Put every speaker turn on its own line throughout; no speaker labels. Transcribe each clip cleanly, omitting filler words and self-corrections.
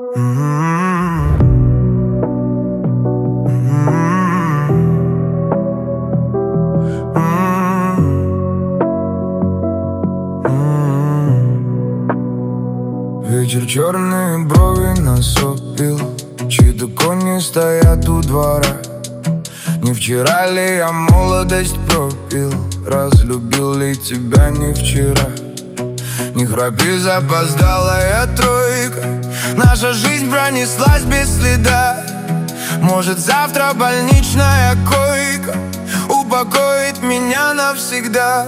Вечер, черные брови насупил, чьи-то кони стоят у двора. Не вчера ли я молодость пропил, разлюбил ли тебя не вчера? Не храпи, запоздалая тройка, наша жизнь пронеслась без следа. Может, завтра больничная койка упокоит меня навсегда.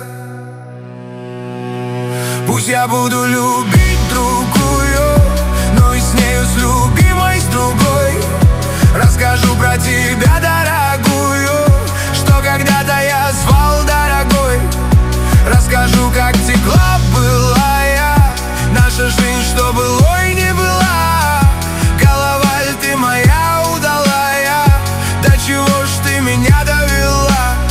Пусть я буду любить другую, но и с нею, с любимой, с другой. Расскажу про тебя, дорогую, что когда-то я звал дорогой. Расскажу, как текла былая наша жизнь, что былой не была. Голова ль ты моя удалая, до чего ж ты меня довела?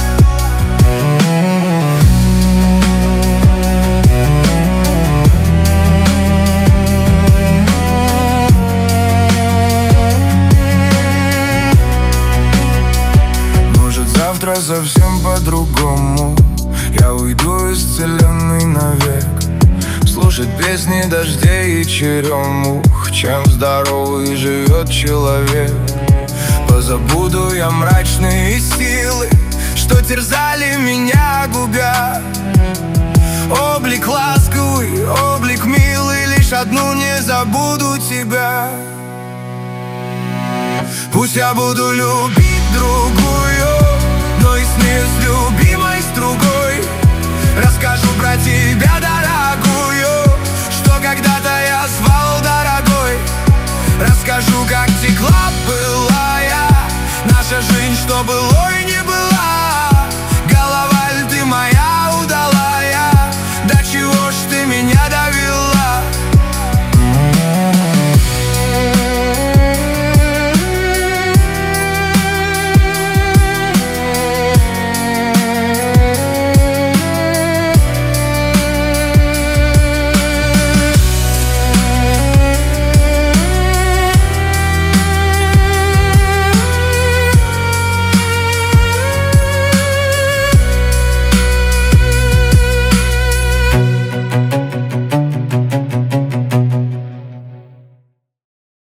Завтра совсем по-другому я уйду из вселенной навек, слушать песни дождей и черемух, чем здоровый живет человек. Позабуду я мрачные силы, что терзали меня, губя. Облик ласковый, облик милый, лишь одну не забуду тебя. Пусть я буду любить другую, но и с нею, с любимой, с другой. Расскажу про тебя, дорогую, что когда-то я звал дорогой. Расскажу, как текла былая наша жизнь, что былой не была.